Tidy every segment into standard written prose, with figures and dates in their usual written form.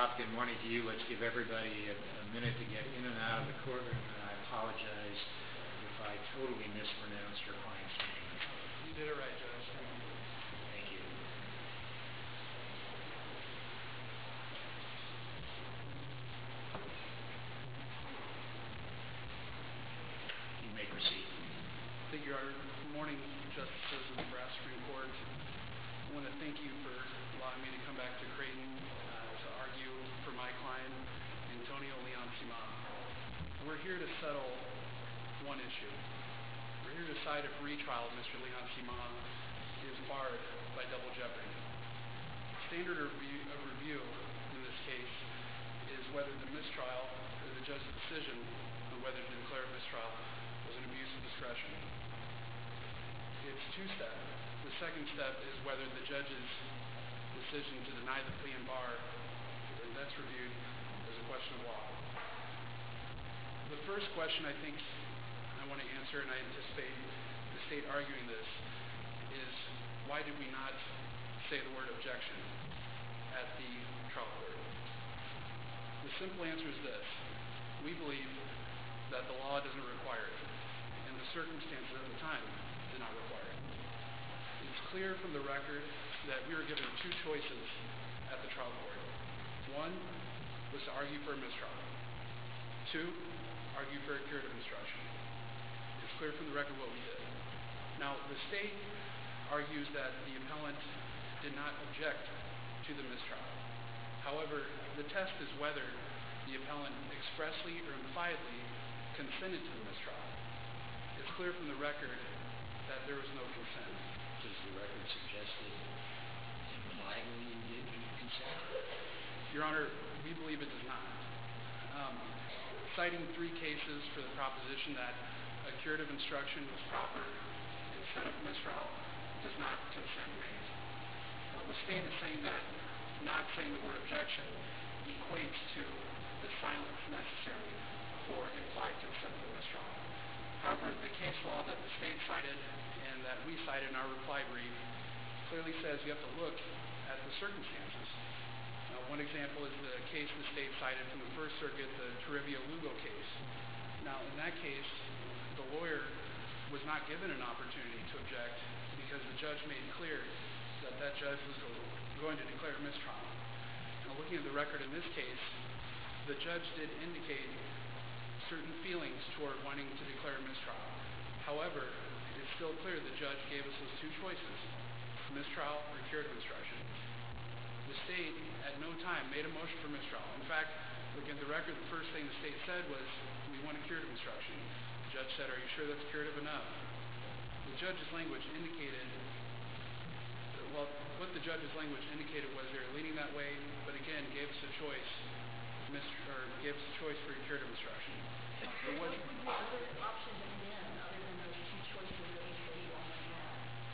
stop. Good morning to you. Let's give everybody a minute to get in and out of the courtroom, and I apologize if I totally mispronounced your client's name. You did it right, Judge. Thank you. You may proceed. Thank you, Your Honor. Good morning, Justices of the Nebraska Supreme Court. I want to thank you for allowing me to come back to Creighton to argue for my client, Antonio Leon-Simon. We're here to settle one issue. We're here to decide if retrial of Mr. Leon-Simon is barred by double jeopardy. Standard of review in this case is whether the mistrial or the judge's decision on whether to declare a mistrial was an abuse of discretion. It's two-step. The second step is whether the judge's decision to deny the plea and bar, and that's reviewed as a question of law. The first question I think I want to answer, and I anticipate the state arguing this, is why did we not say the word objection at the trial court? The simple answer is this. We believe that the law doesn't require it, and the circumstances at the time did not require it. It's clear from the record that we were given two choices at the trial court. One was to argue for a mistrial. Two, argue for a curative instruction. It's clear from the record what we did. Now, the state argues that the appellant did not object to the mistrial. However, the test is whether the appellant expressly or impliedly consented to the mistrial. It's clear from the record that there was no consent. Does the record suggest that impliedly you did consent? Your Honor, we believe it does not. Citing three cases for the proposition that a curative instruction was proper instead of a mistrial does not consent mean. The state is saying that not saying the word objection equates to the silence necessary for implied consent of the mistrial. However, the case law that the state cited and that we cited in our reply brief clearly says you have to look at the circumstances. One example is the case the state cited from the First Circuit, the Toribio-Lugo case. Now, in that case, the lawyer was not given an opportunity to object because the judge made clear that that judge was going to declare a mistrial. Now, looking at the record in this case, the judge did indicate certain feelings toward wanting to declare a mistrial. However, it's still clear the judge gave us those two choices, mistrial or curative instruction. The state at no time made a motion for mistrial. In fact, looking at the record, the first thing the state said was, we want a curative instruction. The judge said, are you sure that's curative enough? The judge's language indicated, well, what the judge's language indicated was they were leaning that way, but again, gave us a choice, gave us a choice for a curative instruction. What would the other options have been other than those two choices that you said you only had?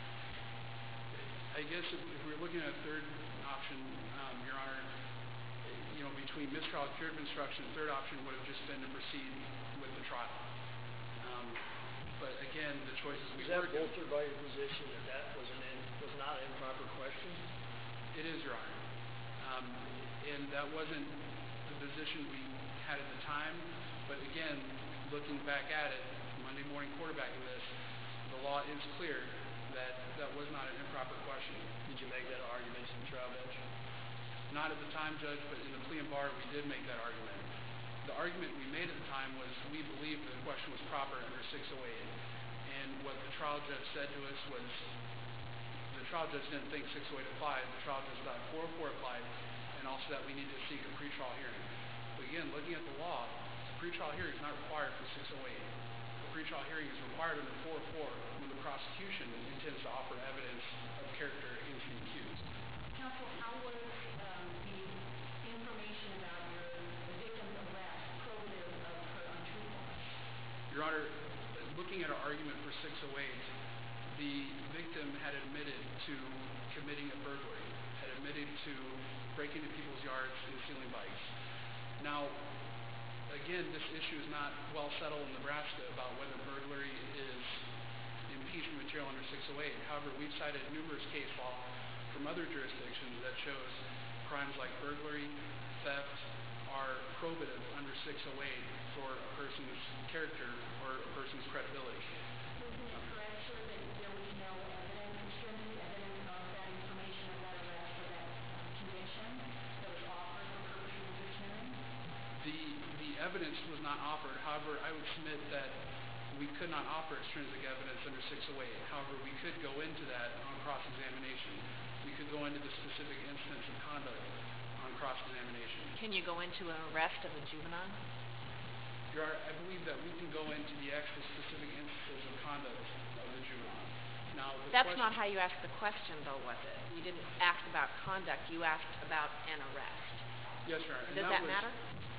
I guess if we're looking at a third option, Your Honor, between mistrial and curative instruction, the third option would have just been to proceed with the trial. But again, the choices we were given. Is that bolstered by your position that that was not an improper question? It is, Your Honor. And that wasn't the position we had at the time. But again, looking back at it, Monday morning quarterbacking this, the law is clear that that was not an improper question. Did you make that argument in the trial bench? Not at the time, Judge, but in the plea and bar, we did make that argument. The argument we made at the time was we believed the question was proper under 608. And what the trial judge said to us was, the trial judge didn't think 608 applied. The trial judge thought 404 applied, and also that we needed to seek a pretrial hearing. But again, looking at the law, a pretrial hearing is not required for 608. A pretrial hearing is required under 404 when the prosecution intends to offer evidence of character against the accused. Counsel, how was the information about the victim's arrest probative of her untruthfulness? Your Honor, looking at our argument for 608, the victim had admitted to committing a burglary, had admitted to breaking into people's yards and stealing bikes. Now, again, this issue is not well settled in Nebraska about whether burglary is impeachment material under 608. However, we've cited numerous case law from other jurisdictions that shows crimes like burglary, theft, 608 for a person's character or a person's credibility. Isn't it correct, sir, that there was no evidence, extrinsic evidence of that information of that arrest or that conviction that was offered for purposes of this hearing? The evidence was not offered. However, I would submit that we could not offer extrinsic evidence under 608. However, we could go into that on cross-examination. We could go into the specific instance of conduct on cross-examination. Can you go into an arrest of a juvenile? Your Honor, I believe that we can go into the actual specific instances of conduct of the juvenile. Now, That's not how you asked the question, though, was it? You didn't ask about conduct. You asked about an arrest. Yes, Your Honor. Does that matter?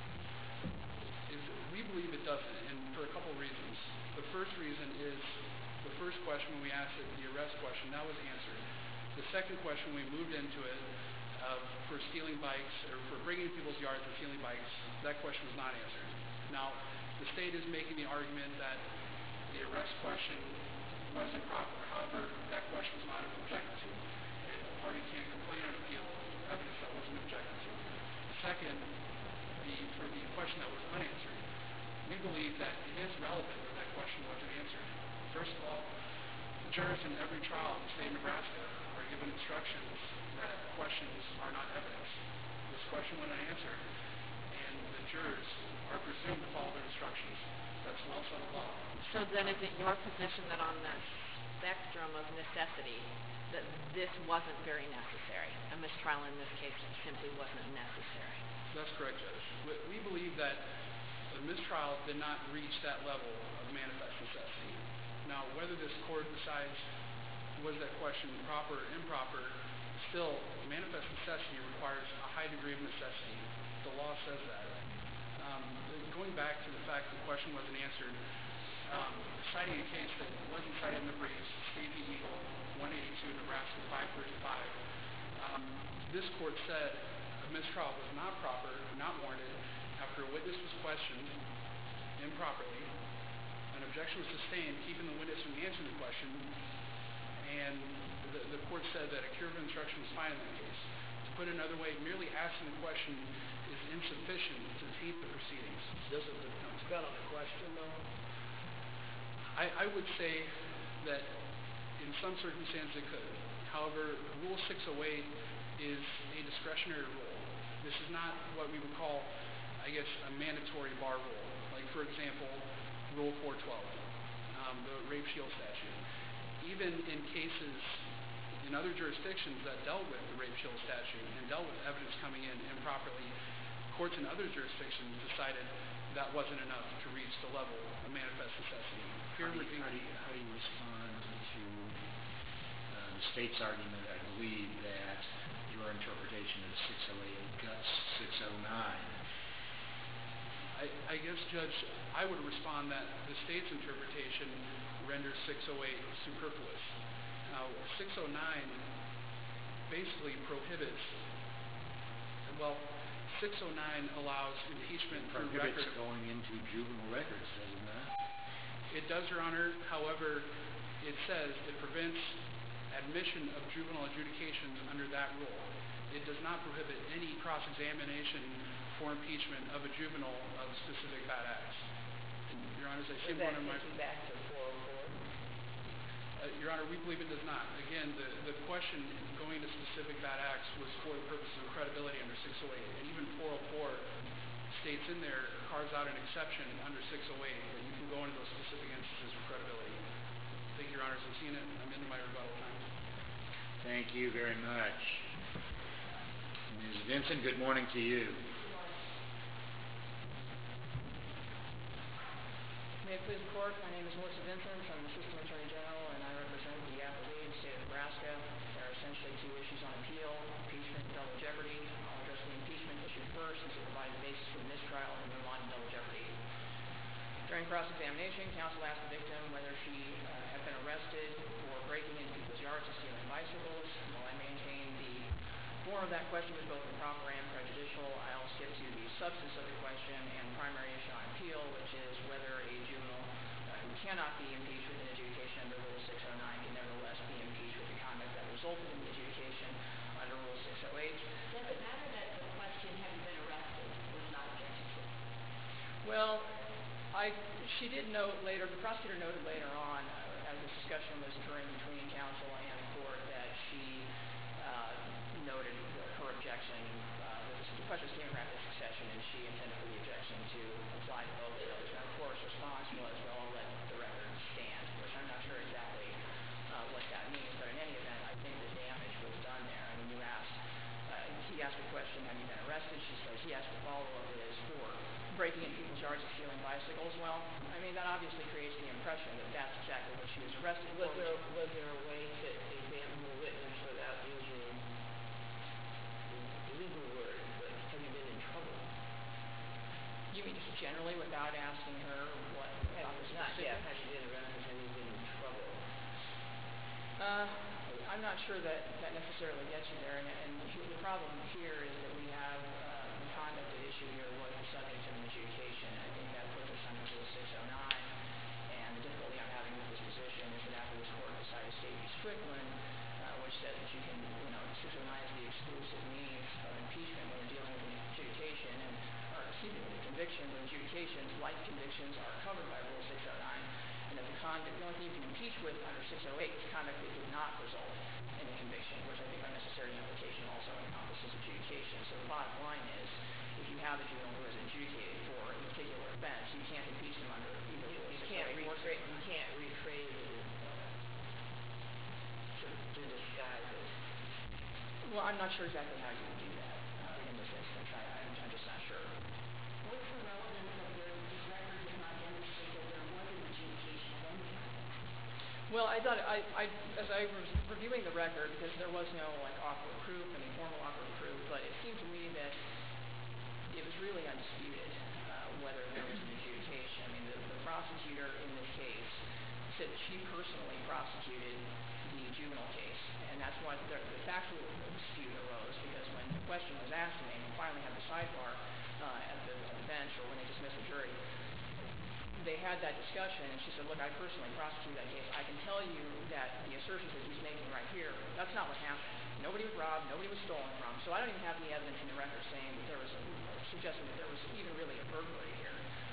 We believe it doesn't, and for a couple reasons. The first reason is the first question when we asked it, the arrest question, that was answered. The second question, we moved into it for stealing bikes, or for breaking into people's yards and stealing bikes, that question was not answered. Now, the state is making the argument that the arrest question wasn't proper. However, that question was not objected to. And the party can't complain on appeal evidence that wasn't objected to. Second, for the question that was unanswered, we believe that it is relevant that that question wasn't answered. First of all, the jurors in every trial in the state of Nebraska are given instructions that questions are not evidence. This question went unanswered, and the jurors are presumed to follow their instructions. That's well settled law. So then is it your position that on the spectrum of necessity, that this wasn't very necessary? A mistrial in this case simply wasn't necessary. That's correct, Judge. We believe that the mistrial did not reach that level of manifest necessity. Now, whether this court decides was that question proper or improper, still, manifest necessity requires a high degree of necessity. The law says that. Going back to the fact the question wasn't answered, citing a case that wasn't cited in the briefs, State v. Eagle, 182, Nebraska 535, this court said a mistrial was not proper, not warranted, after a witness was questioned improperly, an objection was sustained, keeping the witness from answering the question, and the court said that a curative instruction was fine in that case. To put it another way, merely asking the question is insufficient to taint the proceedings. Does it depend on the question, though? I would say that in some circumstances it could. However, Rule 608 is a discretionary rule. This is not what we would call, I guess, a mandatory bar rule. Like, for example, Rule 412, the rape shield statute. Even in cases in other jurisdictions that dealt with the rape shield statute and dealt with evidence coming in improperly, courts in other jurisdictions decided that wasn't enough to reach the level of manifest necessity. How do you respond to the state's argument, I believe, that your interpretation of 608 guts 609? I guess, Judge, I would respond that the state's interpretation renders 608 superfluous. Now, 609 basically prohibits, 609 allows impeachment through record. Prohibits going into juvenile records, doesn't it? It does, Your Honor. However, it says it prevents admission of juvenile adjudications under that rule. It does not prohibit any cross-examination for impeachment of a juvenile of specific bad acts. Your Honor, as I see one of my... Does that take you back to 404? Your Honor, we believe it does not. Again, the question going to specific bad acts was for the purposes of credibility under 608. And even 404 states in there, carves out an exception under 608 that you can go into those specific instances of credibility. Thank you, Your Honor. I'm seeing it. I'm into my rebuttal time. Thank you very much. Ms. Vinson, good morning to you. May it please the Court, my name is Melissa Vincent. I'm the Assistant Attorney General, and I represent the appellate state of Nebraska. There are essentially two issues on appeal, impeachment and double jeopardy. I'll address the impeachment issue first, since it provides the basis for the mistrial, and move on to double jeopardy. During cross-examination, counsel asked the victim whether she had been arrested for breaking into people's yards and stealing bicycles. While I maintain the form of that question was both improper and prejudicial, I'll skip to the substance of the question and the primary issue on appeal, which is whether a juvenile who cannot be impeached with an adjudication under Rule 609 can nevertheless be impeached with the conduct that resulted in the adjudication under Rule 608. Does it matter that the question, have you been arrested, was not objected to? she did note later, the prosecutor noted later on, as this discussion was occurring between counsel and the court, that she noted her objection, the question came around the succession, and she intended for the objection to apply to both of those. And the court's response was, well, I'll let the record stand, which I'm not sure exactly what that means, but in any event, I think the damage was done there. I mean, he asked a question, have you been arrested? She says, he asked a follow-up is for breaking in people's yards and stealing bicycles. Well, I mean, that obviously creates the impression that that's exactly what she was arrested for. Was there a way to examine the witness without using the legal word, but have you been in trouble? You mean just generally without asking her what about the specifics? Have you been arrested? Have you been in trouble? I'm not sure that necessarily gets you there, and the problem here is that we have the conduct at issue here was the subject of an adjudication. I think that puts us under Rule 609, and the difficulty I'm having with this position is that after this court decided State v. Strickland, which says that you can, 609 is the exclusive means of impeachment when you're dealing with an adjudication, the convictions and adjudications, like convictions, are covered by Rule 609, and that the only thing you can impeach with under 608 is conduct that did not result in a conviction, which I think by necessary implication also encompasses adjudication. So the bottom line is, if you have a juvenile who is adjudicated for a particular offense, you can't impeach them under either Rule 608 or 609. You can't rephrase it to disguise it. Well, I'm not sure exactly how you would do that in this instance. I'm just not sure. What's the relevance of the record does not demonstrate that there was an adjudication of any kind? Well, I thought, as I was reviewing the record, because there was no offer of proof, any formal offer of proof, but it seemed to me that it was really undisputed whether there was an adjudication. I mean, the prosecutor in this case said that she personally prosecuted the juvenile case, and that's why the factual dispute arose, because when the question was asked and they finally had the sidebar at the bench, or when they dismissed the jury, they had that discussion, and she said, look, I personally prosecuted that case. I can tell you that the assertions that he's making right here, that's not what happened. Nobody was robbed, nobody was stolen from, so I don't even have any evidence in the record saying that there was suggesting that there was even really a burglary here.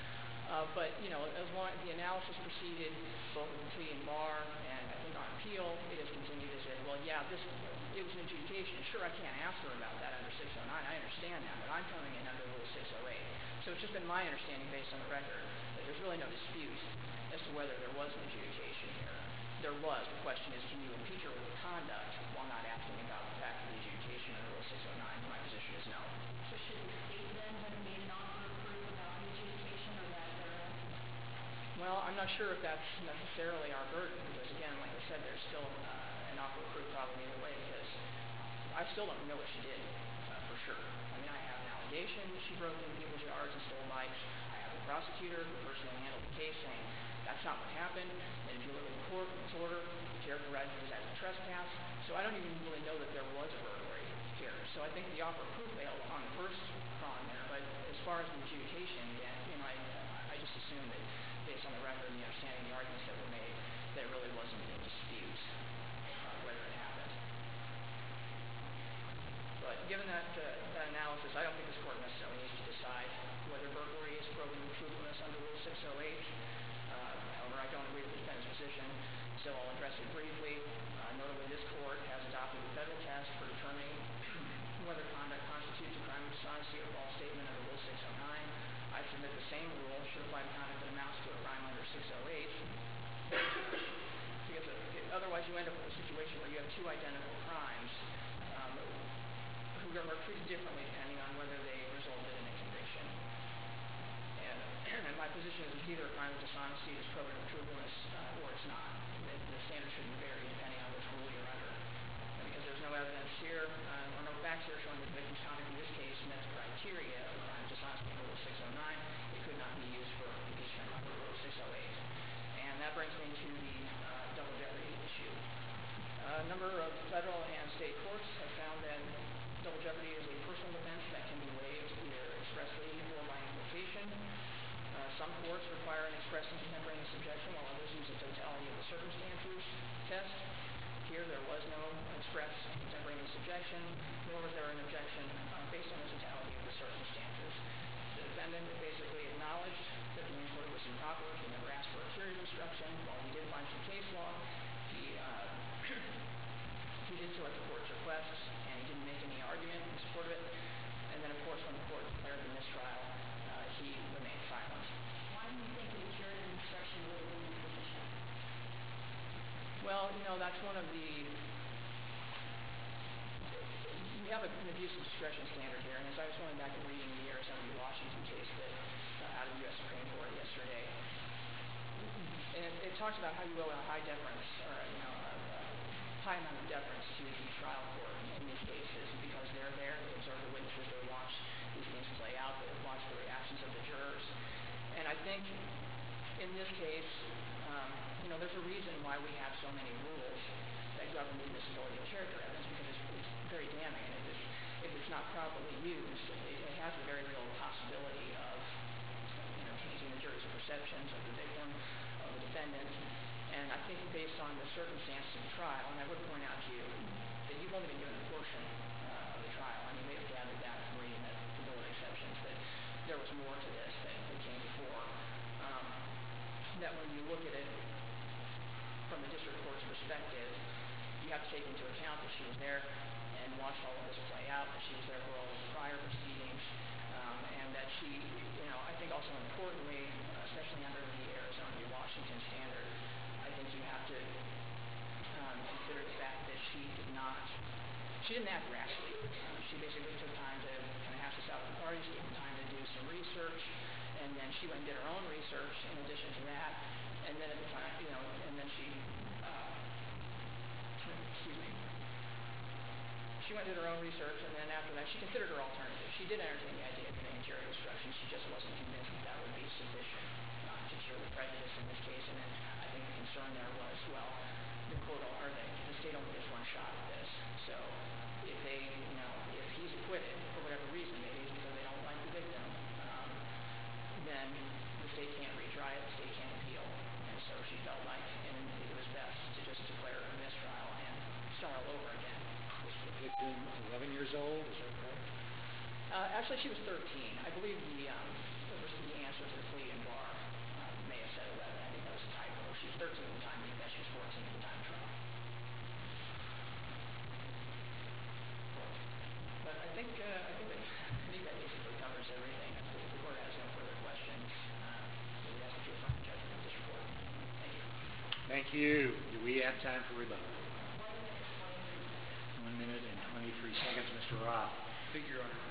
But, as long as the analysis proceeded, both with the plea and bar, and I think on appeal, it has continued to say, well, yeah, it was an adjudication. Sure, I can't ask her about that under 609. I understand that, but I'm coming in under Rule 608. So it's just been my understanding, based on the record, that there's really no dispute as to whether there was an adjudication here. There was. The question is, can you impeach her with conduct while not asking about the fact of the adjudication under Rule 609? My position is no. So should the state then have made an offer of proof about the adjudication, or that they're asking? Well, I'm not sure if that's necessarily our burden, because again, like I said, there's still an offer of proof problem either way, because I still don't know what she did, for sure. I mean, I have an allegation that she broke into people's yards and stole bikes. I have a prosecutor who personally handled the case saying that's not what happened. And if you look at the court's order, it characterizes it as a trespass. So I don't even really know that there was a burglary here. So I think the offer of proof failed on the first prong there. But as far as the adjudication, again, I just assume that based on the record and the understanding of the arguments that were made, that it really wasn't in dispute whether it happened. But given that analysis, I don't think this court necessarily needs to decide whether burglary is proven truthfulness under Rule 608. However, I don't agree with the defendant's position, so I'll address it briefly. Notably, this court has adopted a federal test for determining whether conduct constitutes a crime of dishonesty or false statement under Rule 609. I submit the same rule should apply to conduct that amounts to a crime under 608. Because otherwise you end up with a situation where you have two identical crimes who are treated differently depending on whether they resulted in a conviction. And my position is it's either a crime of dishonesty that's proven truthfulness or it's not. The standard shouldn't vary depending on which rule you're under. And because there's no evidence here or no facts here showing that the victim's conduct in this case met the criteria of a crime of dishonesty under Rule 609, it could not be used for impeachment under Rule 608. And that brings me to the double jeopardy issue. A number of federal and state courts have found that double jeopardy is a personal offense that can be waived either expressly or by implication. Some courts require an express and contemporaneous objection, while others use a totality of the circumstances test. Here, there was no express contemporaneous objection, nor was there an objection based on the totality of the circumstances. The defendant basically acknowledged that the inquiry was improper. that's one of the... We have an abuse of discretion standard here, and as I was going back and reading the Arizona v. Washington case that out of the U.S. Supreme Court yesterday, and it talks about how you owe a high deference, or high amount of deference to the trial court in these cases because they're there, they observe the witnesses, they watch these things play out, they watch the reactions of the jurors. And I think in this case, there's a reason why we have so many rules that govern the admissibility of character evidence because it's very damning. And if it's not properly used, it has a very real possibility of changing the jury's perceptions of the victim, of the defendant. And I think based on the circumstances of the trial, and I would point out to you that you've only been given a portion of the trial, and you may have gathered that from reading the Bill of Exceptions, that there was more to this that came before. That when you look at it from the district court's perspective, you have to take into account that she was there and watched all of this play out, that she was there for all of the prior proceedings, and that she, I think also importantly, especially under the Arizona v. Washington standard, I think you have to consider the fact that she didn't act rashly. She basically took time to kind of hash this out with the parties, took time to do some research, and then she went and did her own research in addition to that, and then at the time, and then she went and did her own research, and then after that, she considered her alternatives. She did entertain the idea of giving jury instructions. She just wasn't convinced that would be sufficient to cure the prejudice in this case. And then I think the concern there was, well, the state only gets one shot at this. So if if he's acquitted for whatever reason, maybe it's because they don't like the victim, then the state can't retry it, the state can't appeal. And so she felt like it was best to just declare a mistrial and start all over again. Was the victim 11 years old? Is that correct? Actually, she was 13. I believe the answer to the plea and bar may have said 11. I think that was a typo. She was 13 at the time. I think that she was 14 at the time of trial. But I think that basically covers everything. If the court has no further questions, we ask that you affirm the judgment of this report. Thank you. Thank you. Do we have time for rebuttal? 1 minute and 23 seconds, Mr. Roth. Thank you, Your Honor.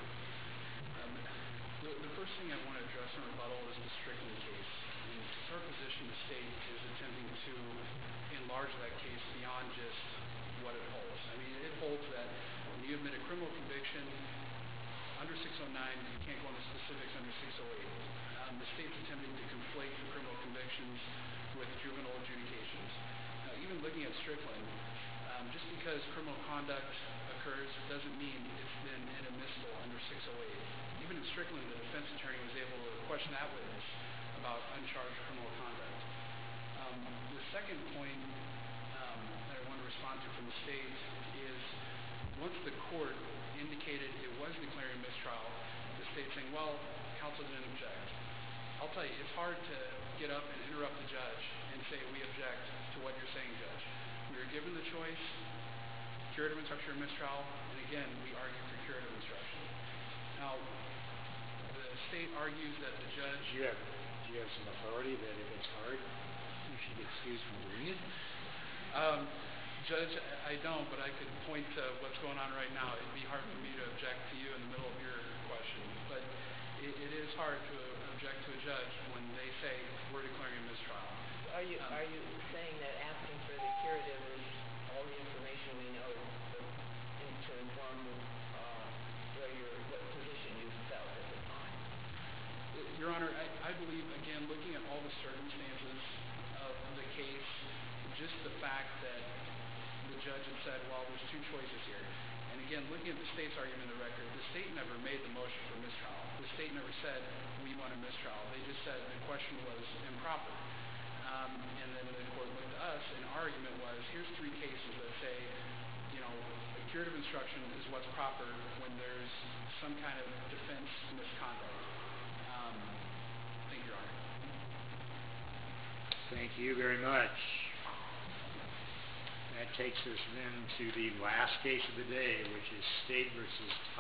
The first thing I want to address in rebuttal is the Strickland case. And it's our position the state is attempting to enlarge that case beyond just what it holds. I mean, it holds that when you admit a criminal conviction under 609, you can't go into specifics under 608. The state's attempting to conflate the criminal convictions with juvenile adjudications. Now, even looking at Strickland, just because criminal conduct occurs doesn't mean it's then inadmissible under 608. Even in Strickland, the defense attorney was able to question that witness about uncharged criminal conduct. The second point that I want to respond to from the state is once the court indicated it was declaring mistrial, the state saying, well, counsel didn't object. I'll tell you, it's hard to get up and interrupt the judge and say, we object to what you're saying, Judge. We were given the choice, curative instruction or mistrial, and again, we argue for curative instruction. Now, the state argues that the judge... Do you have some authority that if it's hard, you should be excused from doing it? Judge, I don't, but I could point to what's going on right now. It'd be hard for me to object to you in the middle of your question, but it is hard to object to a judge when they say, we're declaring a mistrial. Are you saying that asking for the curative is all the information we know to inform what position you felt at the time? Your Honor, I believe, again, looking at all the circumstances of the case, just the fact that the judge had said, well, there's two choices here. And again, looking at the state's argument in the record, the state never made the motion for mistrial. The state never said, we want a mistrial. They just said the question was improper. And then the court looked at us, and our argument was, here's three cases that say, a curative instruction is what's proper when there's some kind of defense misconduct. Thank you, Your Honor. Thank you very much. That takes us then to the last case of the day, which is State v.